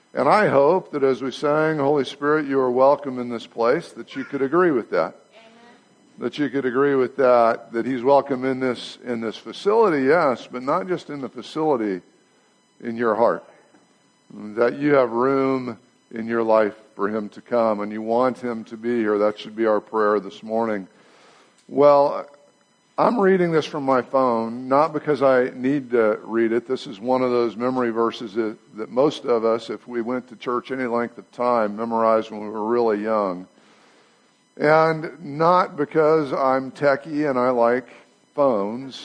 And I hope that as we sang, Holy Spirit, you are welcome in this place, that you could agree with that. That you could agree with that He's welcome in this facility, yes, but not just in the facility, in your heart. That you have room in your life for Him to come, and you want Him to be here. That should be our prayer this morning. Well, I'm reading this from my phone, not because I need to read it. This is one of those memory verses that most of us, if we went to church any length of time, memorized when we were really young. And not because I'm techie and I like phones,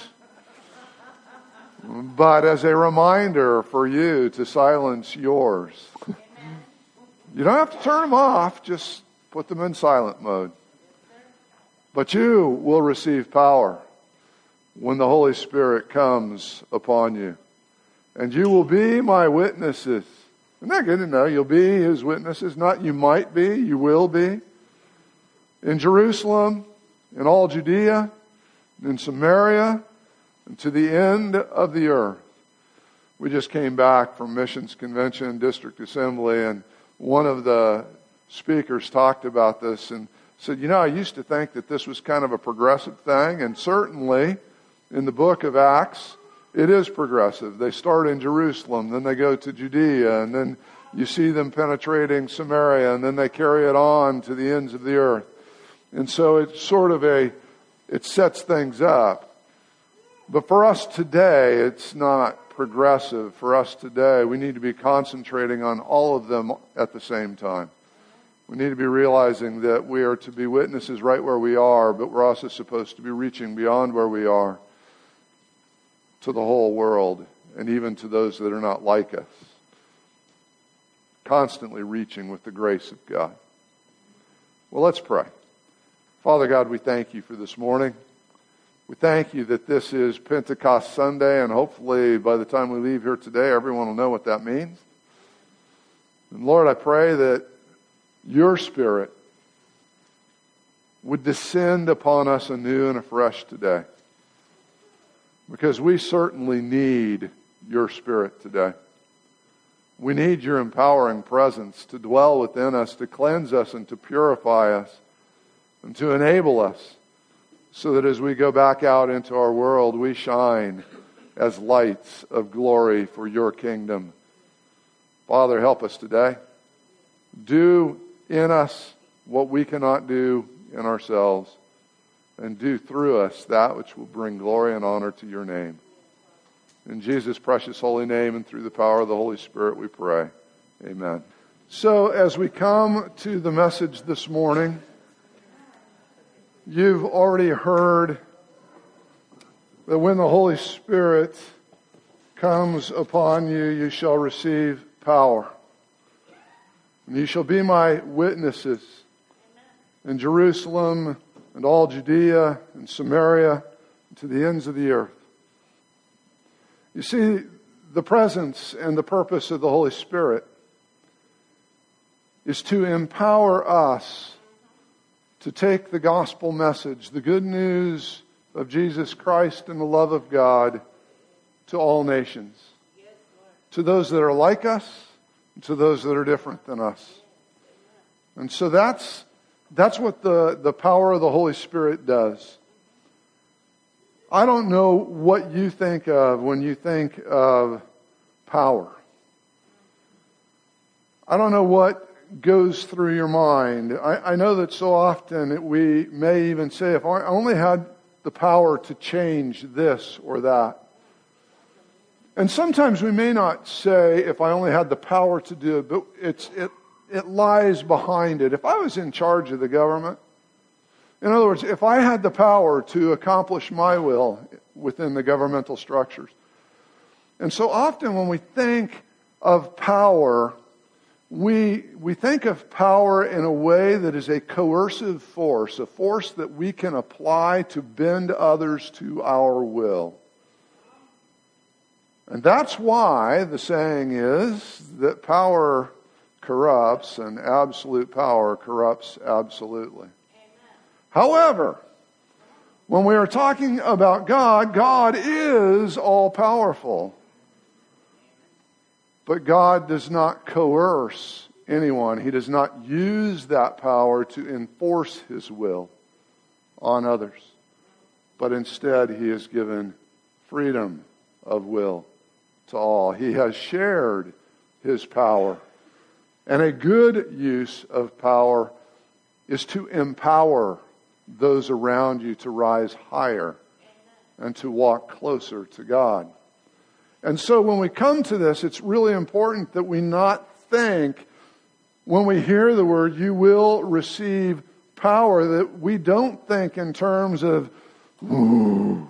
but as a reminder for you to silence yours. You don't have to turn them off, just put them in silent mode. But you will receive power when the Holy Spirit comes upon you. And you will be my witnesses. Isn't that good to know? You'll be His witnesses. Not you might be, you will be. In Jerusalem, in all Judea, in Samaria, and to the end of the earth. We just came back from Missions Convention, District Assembly, and one of the speakers talked about this and said, I used to think that this was kind of a progressive thing, and certainly in the book of Acts, it is progressive. They start in Jerusalem, then they go to Judea, and then you see them penetrating Samaria, and then they carry it on to the ends of the earth. And so it's sort of it sets things up. But for us today, it's not progressive. For us today, we need to be concentrating on all of them at the same time. We need to be realizing that we are to be witnesses right where we are, but we're also supposed to be reaching beyond where we are to the whole world, and even to those that are not like us. Constantly reaching with the grace of God. Well, let's pray. Father God, we thank you for this morning. We thank you that this is Pentecost Sunday, and hopefully by the time we leave here today, everyone will know what that means. And Lord, I pray that your Spirit would descend upon us anew and afresh today. Because we certainly need your Spirit today. We need your empowering presence to dwell within us, to cleanse us and to purify us, and to enable us so that as we go back out into our world, we shine as lights of glory for your kingdom. Father, help us today. Do in us what we cannot do in ourselves, and do through us that which will bring glory and honor to your name. In Jesus' precious holy name and through the power of the Holy Spirit we pray. Amen. So as we come to the message this morning, you've already heard that when the Holy Spirit comes upon you, you shall receive power. And you shall be my witnesses in Jerusalem and all Judea and Samaria and to the ends of the earth. You see, the presence and the purpose of the Holy Spirit is to empower us to take the gospel message, the good news of Jesus Christ and the love of God, to all nations. To those that are like us, and to those that are different than us. And so that's what the power of the Holy Spirit does. I don't know what you think of when you think of power. I don't know what goes through your mind. I know that so often we may even say, if I only had the power to change this or that. And sometimes we may not say, if I only had the power to do it, but it lies behind it. If I was in charge of the government, in other words, if I had the power to accomplish my will within the governmental structures. And so often when we think of power, we think of power in a way that is a coercive force, a force that we can apply to bend others to our will. And that's why the saying is that power corrupts and absolute power corrupts absolutely. However, when we are talking about God, God is all-powerful. But God does not coerce anyone. He does not use that power to enforce His will on others. But instead, He has given freedom of will to all. He has shared His power. And a good use of power is to empower those around you to rise higher and to walk closer to God. And so when we come to this, it's really important that we not think, when we hear the word, you will receive power, that we don't think in terms of, ooh.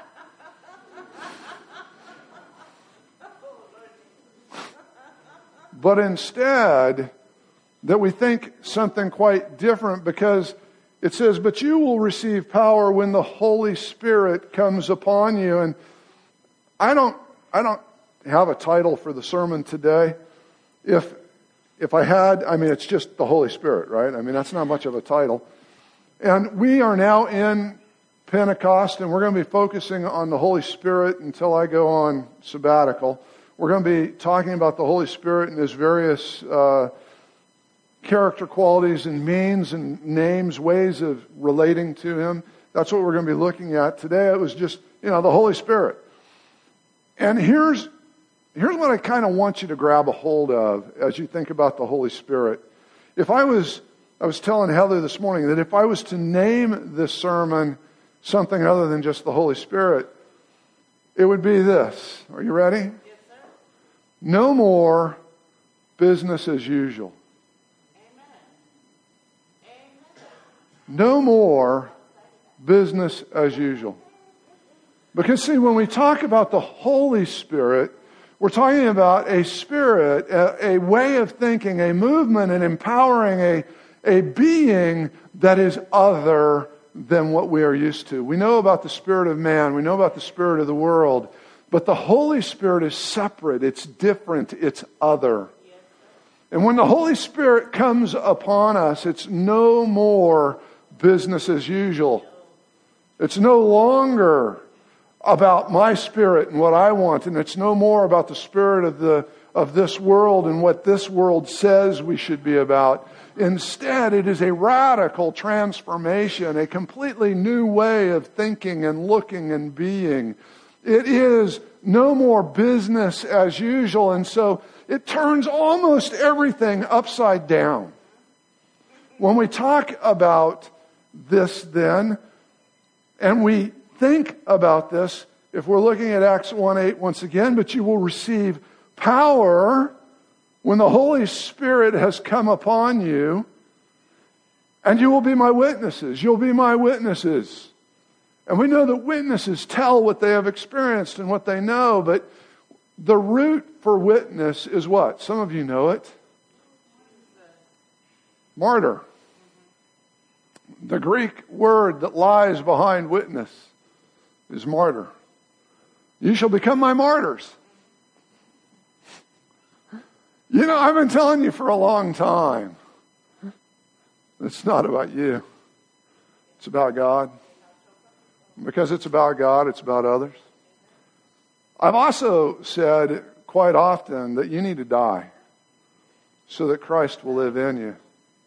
But instead, that we think something quite different, because it says, but you will receive power when the Holy Spirit comes upon you. And I don't have a title for the sermon today. If I had, it's just the Holy Spirit, right? That's not much of a title. And we are now in Pentecost, and we're going to be focusing on the Holy Spirit until I go on sabbatical. We're going to be talking about the Holy Spirit and His various character qualities and means and names, ways of relating to Him. That's what we're going to be looking at today. It was just, the Holy Spirit. And here's what I kind of want you to grab a hold of as you think about the Holy Spirit. I was telling Heather this morning that if I was to name this sermon something other than just the Holy Spirit, it would be this. Are you ready? Yes, sir. No more business as usual. No more business as usual. Because see, when we talk about the Holy Spirit, we're talking about a spirit, a way of thinking, a movement, and empowering a being that is other than what we are used to. We know about the spirit of man. We know about the spirit of the world. But the Holy Spirit is separate. It's different. It's other. And when the Holy Spirit comes upon us, it's no more business as usual. It's no longer about my spirit and what I want, and it's no more about the spirit of this world and what this world says we should be about. Instead, it is a radical transformation, a completely new way of thinking and looking and being. It is no more business as usual, and so it turns almost everything upside down. When we talk about this then, and we think about this, if we're looking at Acts 1:8 once again, but you will receive power when the Holy Spirit has come upon you, and you will be my witnesses. You'll be my witnesses. And we know that witnesses tell what they have experienced and what they know, but the root for witness is what? Some of you know it. Martyr. The Greek word that lies behind witness is martyr. You shall become my martyrs. I've been telling you for a long time. It's not about you. It's about God. Because it's about God, it's about others. I've also said quite often that you need to die so that Christ will live in you.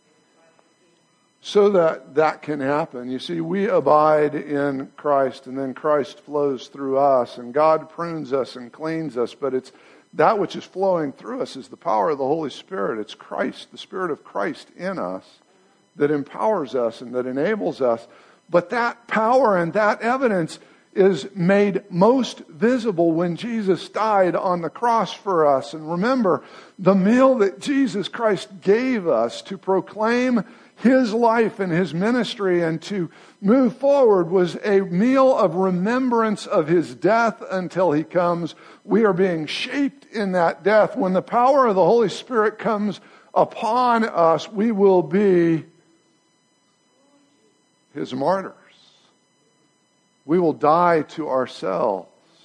So that can happen. You see, we abide in Christ, and then Christ flows through us, and God prunes us and cleans us, but it's that which is flowing through us is the power of the Holy Spirit. It's Christ, the Spirit of Christ in us, that empowers us and that enables us. But that power and that evidence is made most visible when Jesus died on the cross for us. And remember, the meal that Jesus Christ gave us to proclaim His life and His ministry and to move forward was a meal of remembrance of His death until He comes. We are being shaped in that death. When the power of the Holy Spirit comes upon us, we will be His martyrs. We will die to ourselves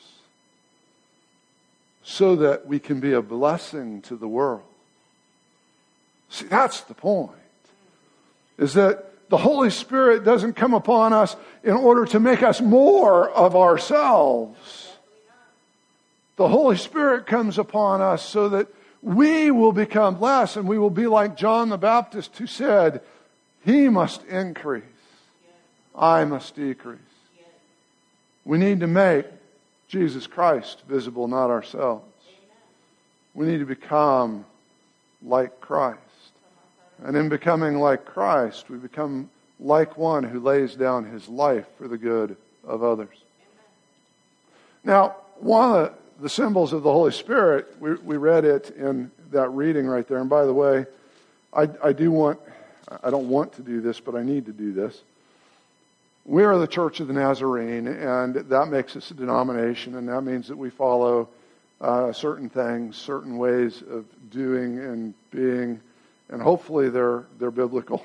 so that we can be a blessing to the world. See, that's the point. Is that the Holy Spirit doesn't come upon us in order to make us more of ourselves. The Holy Spirit comes upon us so that we will become less, and we will be like John the Baptist, who said, "He must increase, I must decrease." We need to make Jesus Christ visible, not ourselves. We need to become like Christ. And in becoming like Christ, we become like one who lays down his life for the good of others. Now, one of the symbols of the Holy Spirit, we read it in that reading right there. And by the way, I don't want to do this, but I need to do this. We are the Church of the Nazarene, and that makes us a denomination, and that means that we follow certain things, certain ways of doing and being, and hopefully they're biblical.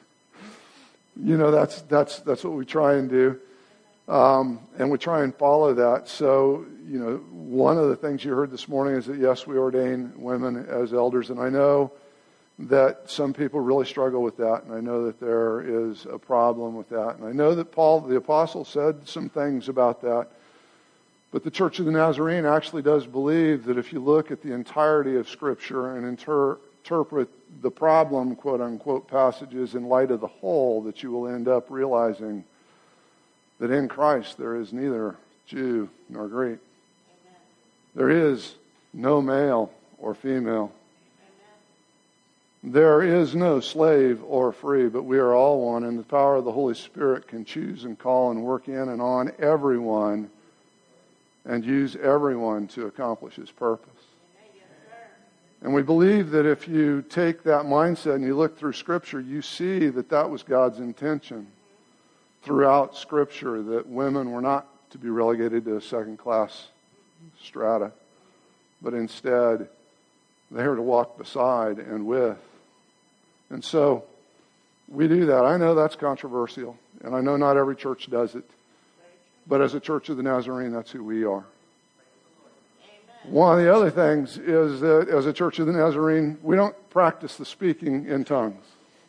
That's what we try and do, and we try and follow that. So, one of the things you heard this morning is that yes, we ordain women as elders, and I know that some people really struggle with that, and I know that there is a problem with that, and I know that Paul the Apostle said some things about that. But the Church of the Nazarene actually does believe that if you look at the entirety of Scripture and interpret the problem, quote unquote, passages in light of the whole, that you will end up realizing that in Christ there is neither Jew nor Greek. Amen. There is no male or female. Amen. There is no slave or free, but we are all one, and the power of the Holy Spirit can choose and call and work in and on everyone and use everyone to accomplish His purpose. And we believe that if you take that mindset and you look through Scripture, you see that that was God's intention throughout Scripture, that women were not to be relegated to a second-class strata, but instead they are to walk beside and with. And so we do that. I know that's controversial, and I know not every church does it. But as a Church of the Nazarene, that's who we are. Amen. One of the other things is that as a Church of the Nazarene, we don't practice the speaking in tongues.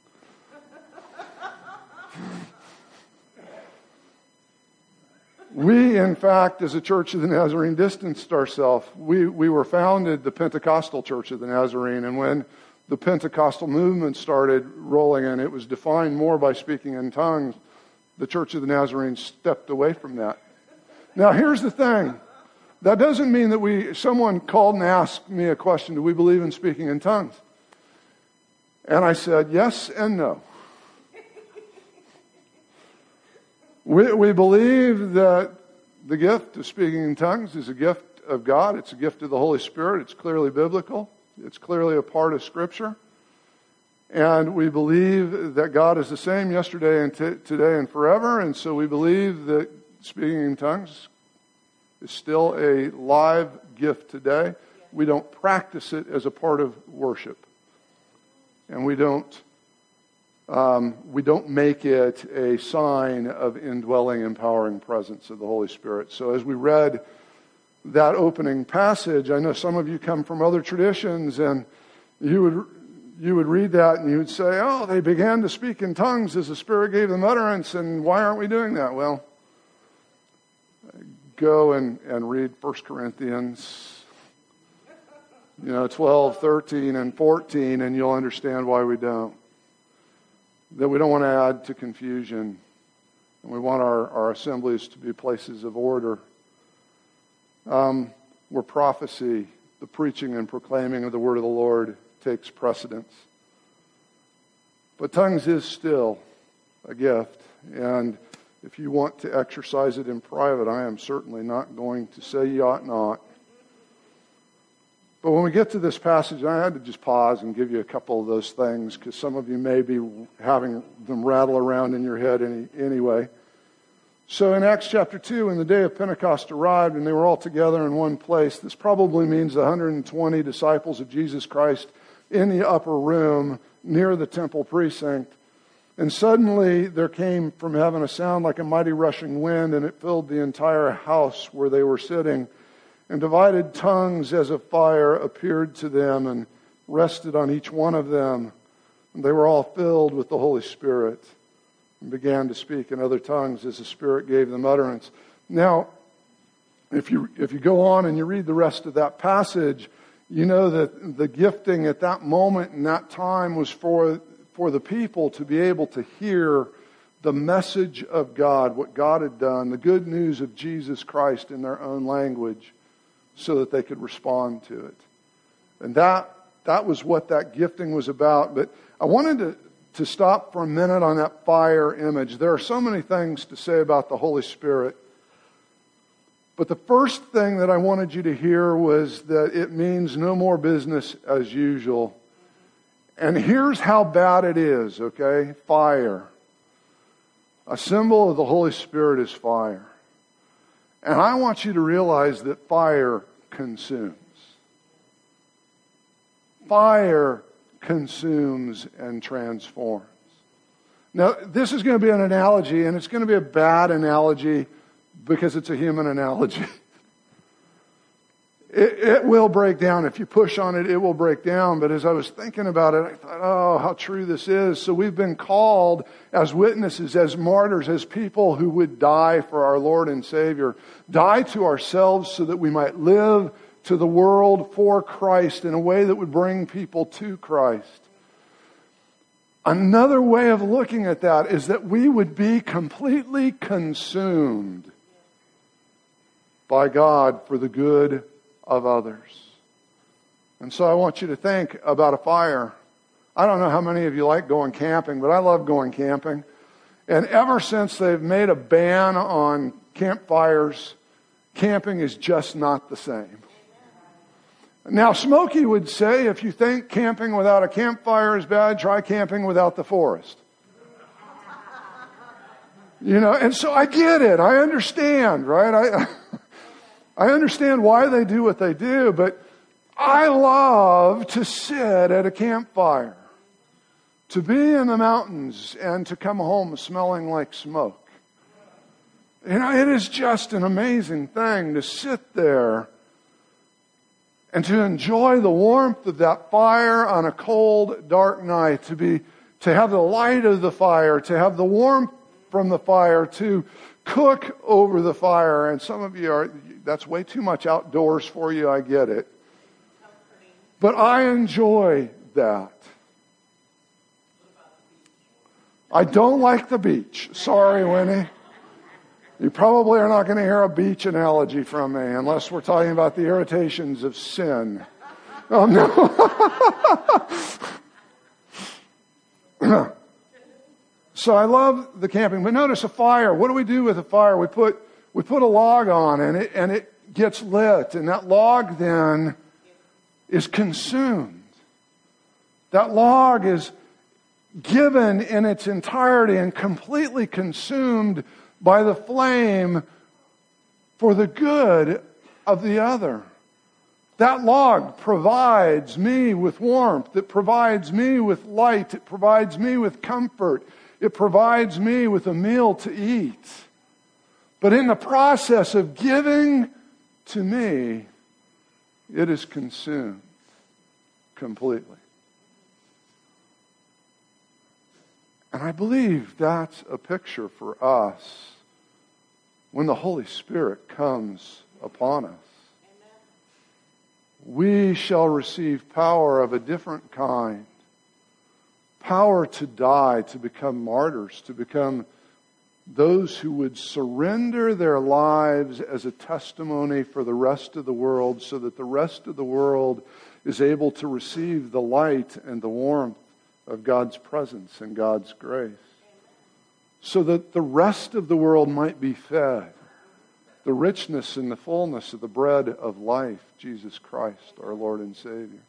We, in fact, as a Church of the Nazarene, distanced ourselves. We were founded the Pentecostal Church of the Nazarene, and when the Pentecostal movement started rolling in, it was defined more by speaking in tongues. The Church of the Nazarene stepped away from that. Now, here's the thing. That doesn't mean that someone called and asked me a question, do we believe in speaking in tongues? And I said, yes and no. We believe that the gift of speaking in tongues is a gift of God. It's a gift of the Holy Spirit. It's clearly biblical. It's clearly a part of Scripture. And we believe that God is the same yesterday and today and forever. And so we believe that speaking in tongues is still a live gift today. We don't practice it as a part of worship. And we don't make it a sign of indwelling, empowering presence of the Holy Spirit. So as we read that opening passage, I know some of you come from other traditions, and you would read that and you would say, oh, they began to speak in tongues as the Spirit gave them utterance, and why aren't we doing that? Well, go and read 1 Corinthians 12, 13, and 14, and you'll understand why we don't. That we don't want to add to confusion, and we want our assemblies to be places of order. Where prophecy, the preaching and proclaiming of the word of the Lord, takes precedence. But tongues is still a gift, and if you want to exercise it in private, I am certainly not going to say you ought not. But when we get to this passage, I had to just pause and give you a couple of those things, because some of you may be having them rattle around in your head anyway. So in Acts chapter 2, when the day of Pentecost arrived and they were all together in one place, this probably means the 120 disciples of Jesus Christ in the upper room near the temple precinct. And suddenly there came from heaven a sound like a mighty rushing wind, and it filled the entire house where they were sitting. And divided tongues as of fire appeared to them and rested on each one of them. And they were all filled with the Holy Spirit and began to speak in other tongues as the Spirit gave them utterance. Now, If you go on and you read the rest of that passage, you know that the gifting at that moment in that time was for the people to be able to hear the message of God, what God had done, the good news of Jesus Christ in their own language, so that they could respond to it. And that was what that gifting was about. But I wanted to stop for a minute on that fire image. There are so many things to say about the Holy Spirit. But the first thing that I wanted you to hear was that it means no more business as usual. And here's how bad it is, okay? Fire. A symbol of the Holy Spirit is fire. And I want you to realize that fire consumes. Fire consumes and transforms. Now, this is going to be an analogy, and it's going to be a bad analogy because it's a human analogy. It will break down. If you push on it, it will break down. But as I was thinking about it, I thought, oh, how true this is. So we've been called as witnesses, as martyrs, as people who would die for our Lord and Savior. Die to ourselves so that we might live to the world for Christ in a way that would bring people to Christ. Another way of looking at that is that we would be completely consumed by God for the good of others. And so I want you to think about a fire. I don't know how many of you like going camping, but I love going camping. And ever since they've made a ban on campfires, camping is just not the same. Now, Smokey would say, if you think camping without a campfire is bad, try camping without the forest. You know, and so I get it. I understand, right? I understand why they do what they do, but I love to sit at a campfire, to be in the mountains, and to come home smelling like smoke. You know, it is just an amazing thing to sit there and to enjoy the warmth of that fire on a cold, dark night, to have the light of the fire, to have the warmth from the fire, to cook over the fire. And some of you that's way too much outdoors for you, I get it. But I enjoy that. I don't like the beach. Sorry, Winnie. You probably are not going to hear a beach analogy from me unless we're talking about the irritations of sin. Oh, no. So I love the camping. But notice a fire. What do we do with a fire? We put a log on and it gets lit. And that log then is consumed. That log is given in its entirety and completely consumed by the flame for the good of the other. That log provides me with warmth. It provides me with light. It provides me with comfort. It provides me with a meal to eat. But in the process of giving to me, it is consumed completely. And I believe that's a picture for us when the Holy Spirit comes upon us. We shall receive power of a different kind. Power to die, to become martyrs, to become those who would surrender their lives as a testimony for the rest of the world so that the rest of the world is able to receive the light and the warmth of God's presence and God's grace. So that the rest of the world might be fed the richness and the fullness of the bread of life, Jesus Christ, our Lord and Savior.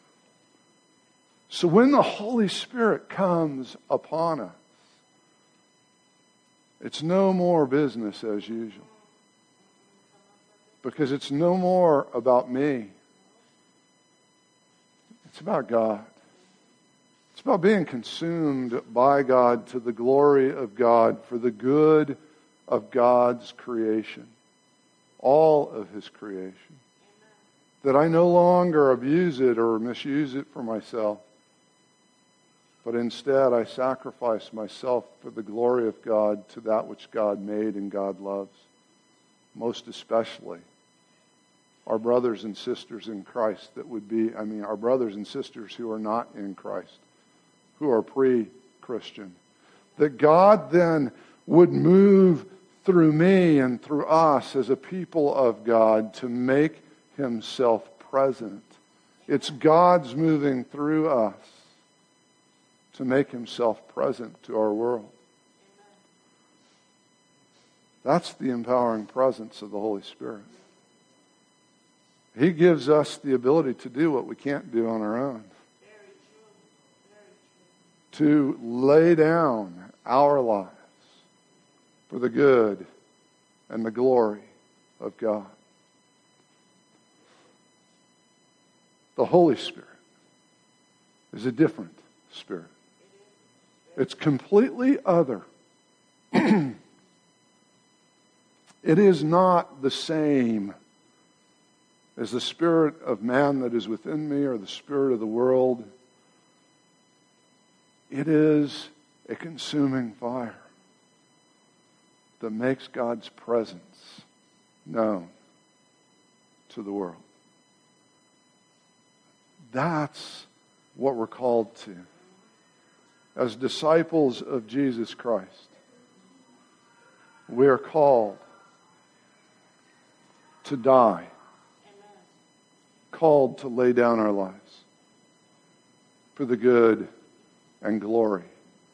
So when the Holy Spirit comes upon us, it's no more business as usual. Because it's no more about me. It's about God. It's about being consumed by God to the glory of God for the good of God's creation. All of His creation. That I no longer abuse it or misuse it for myself. But instead I sacrifice myself for the glory of God to that which God made and God loves. Most especially our brothers and sisters in Christ our brothers and sisters who are not in Christ, who are pre-Christian. That God then would move through me and through us as a people of God to make himself present. It's God's moving through us to make himself present to our world. That's the empowering presence of the Holy Spirit. He gives us the ability to do what we can't do on our own. To lay down our lives for the good and the glory of God. The Holy Spirit is a different spirit. It's completely other. It is not the same as the spirit of man that is within me or the spirit of the world. It is a consuming fire that makes God's presence known to the world. That's what we're called to as disciples of Jesus Christ. We are called to die, called to lay down our lives for the good and glory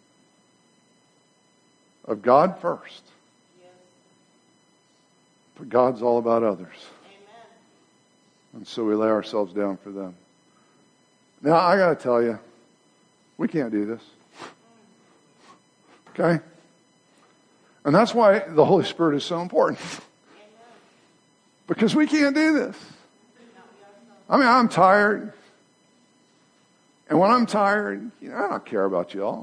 of God first. But God's all about others. And so we lay ourselves down for them. Now, I got to tell you, we can't do this. Okay? And that's why the Holy Spirit is so important. Because we can't do this. I mean, I'm tired. And when I'm tired, I don't care about y'all.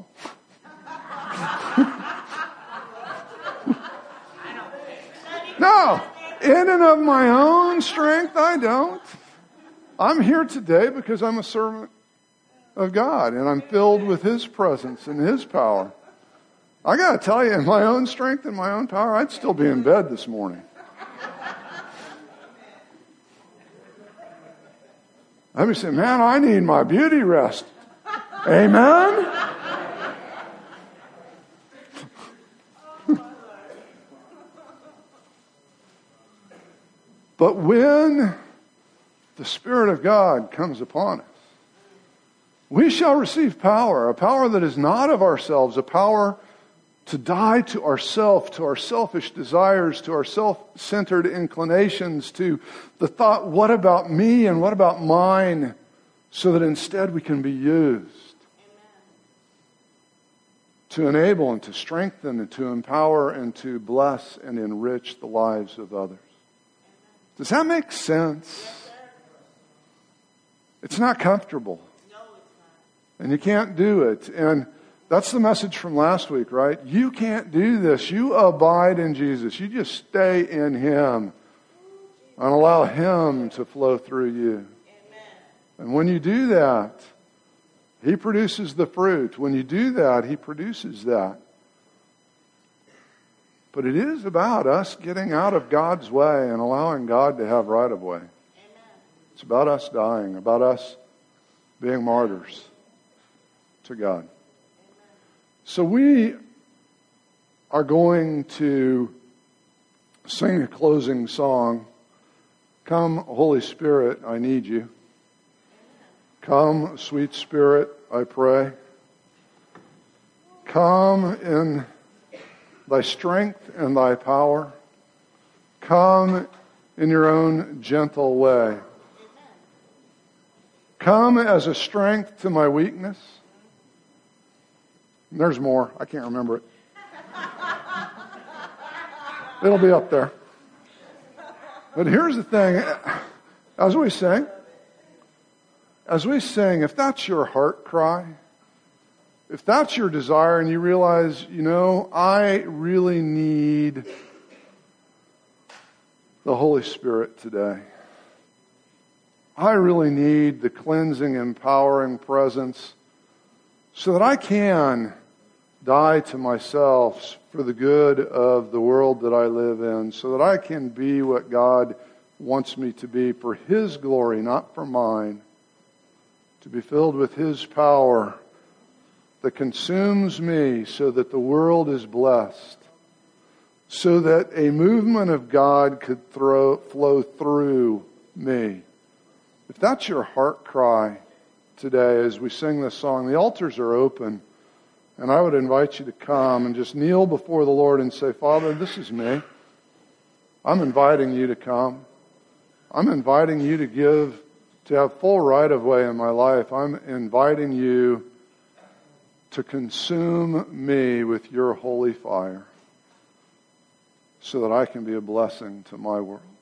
No, in and of my own strength, I don't. I'm here today because I'm a servant of God and I'm filled with His presence and His power. I got to tell you, in my own strength and my own power, I'd still be in bed this morning. I'd be saying, man, I need my beauty rest. Amen? But when the Spirit of God comes upon us, we shall receive power, a power that is not of ourselves, a power to die to ourself, to our selfish desires, to our self-centered inclinations, to the thought, what about me and what about mine, so that instead we can be used to enable and to strengthen and to empower and to bless and enrich the lives of others. Does that make sense? It's not comfortable. And you can't do it. And that's the message from last week, right? You can't do this. You abide in Jesus. You just stay in Him and allow Him to flow through you. And when you do that, He produces the fruit. When you do that, He produces that. But it is about us getting out of God's way and allowing God to have right of way. It's about us dying, about us being martyrs to God. So we are going to sing a closing song. Come, Holy Spirit, I need you. Come, sweet Spirit, I pray. Come in Thy strength and Thy power. Come in your own gentle way. Come as a strength to my weakness. And there's more. I can't remember it. It'll be up there. But here's the thing. As we sing, if that's your heart cry, if that's your desire and you realize, I really need the Holy Spirit today. I really need the cleansing, empowering presence so that I can die to myself for the good of the world that I live in, so that I can be what God wants me to be for His glory, not for mine, to be filled with His power that consumes me so that the world is blessed, so that a movement of God could flow through me. If that's your heart cry today as we sing this song, the altars are open, and I would invite you to come and just kneel before the Lord and say, Father, this is me. I'm inviting you to come. I'm inviting you to have full right of way in my life. I'm inviting you to consume me with your holy fire so that I can be a blessing to my world.